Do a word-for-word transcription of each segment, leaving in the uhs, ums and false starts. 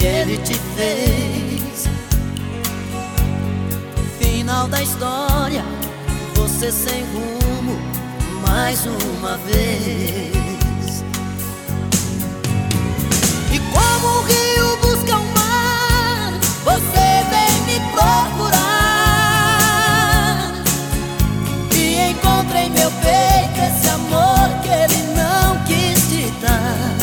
que ele te fez. Final da história, você sem rumo mais uma vez. E como o rio busca o mar, você vem me procurar. E encontra em meu peito esse amor que ele não quis te dar.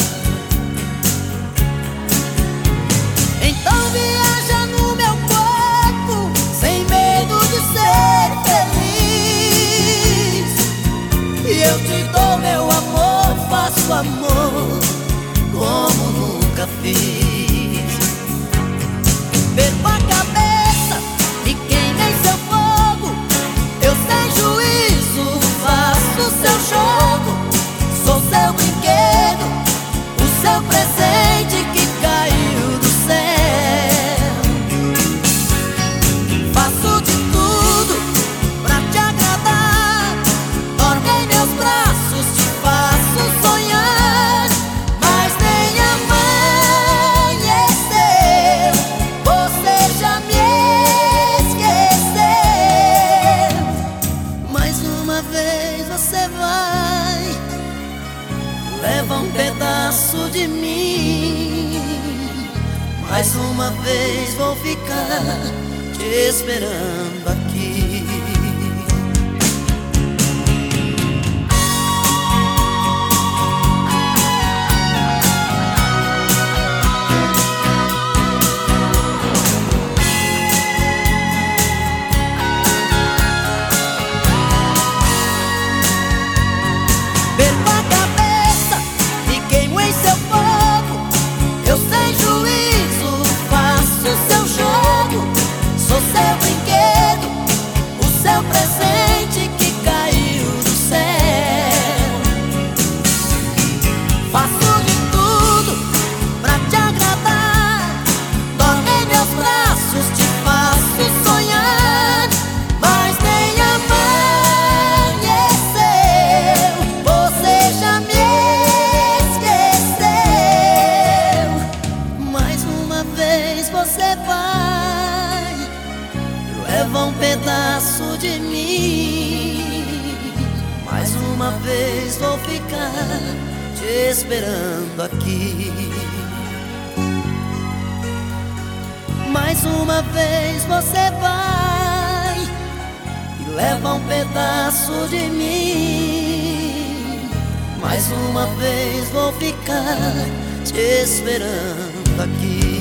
Então viaja no meu corpo, sem medo de ser feliz. E eu te dou meu amor, faço amor como nunca fiz. Perco a cabeça e queima em seu fogo. Eu sem juízo faço seu jogo. Sou seu brinquedo, o seu presente que caiu do céu. Faço de tudo pra te agradar. Dorme em meus braços, te faço sonhar. Mas nem amanheceu, você já me esqueceu. Mais uma vez você vai, leva um pedaço de mim. Mais uma vez vou ficar te esperando aqui. Perco a cabeça e queimo em seu fogo. Eu sem juízo faço seu jogo. Sou seu brinquedo, o seu presente que caiu do céu. Faço de tudo pra te agradar. Dorme em meus braços, te faço sonhar. Mas nem amanheceu, você já me esqueceu. Mais uma vez você vai, leva um pedaço de mim. Mais uma vez vou ficar te esperando aqui. Mais uma vez você vai e leva um pedaço de mim. Mais uma vez vou ficar te esperando aqui.